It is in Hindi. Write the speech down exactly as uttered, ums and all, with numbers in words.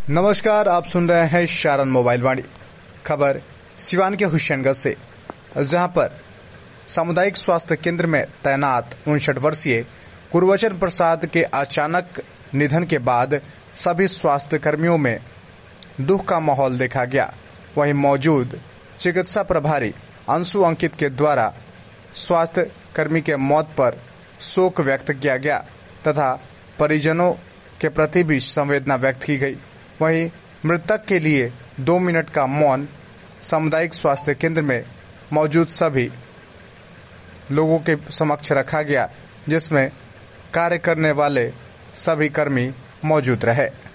नमस्कार, आप सुन रहे हैं शारन मोबाइल वाणी। खबर सिवान के हुसैनगंज से, जहां पर सामुदायिक स्वास्थ्य केंद्र में तैनात उनसठ वर्षीय गुरबचन प्रसाद के अचानक निधन के बाद सभी स्वास्थ्य कर्मियों में दुख का माहौल देखा गया। वहीं मौजूद चिकित्सा प्रभारी अंशु अंकित के द्वारा स्वास्थ्य कर्मी के मौत पर शोक व्यक्त किया गया तथा परिजनों के प्रति भी संवेदना व्यक्त की गई। वहीं मृतक के लिए दो मिनट का मौन सामुदायिक स्वास्थ्य केंद्र में मौजूद सभी लोगों के समक्ष रखा गया, जिसमें कार्य करने वाले सभी कर्मी मौजूद रहे।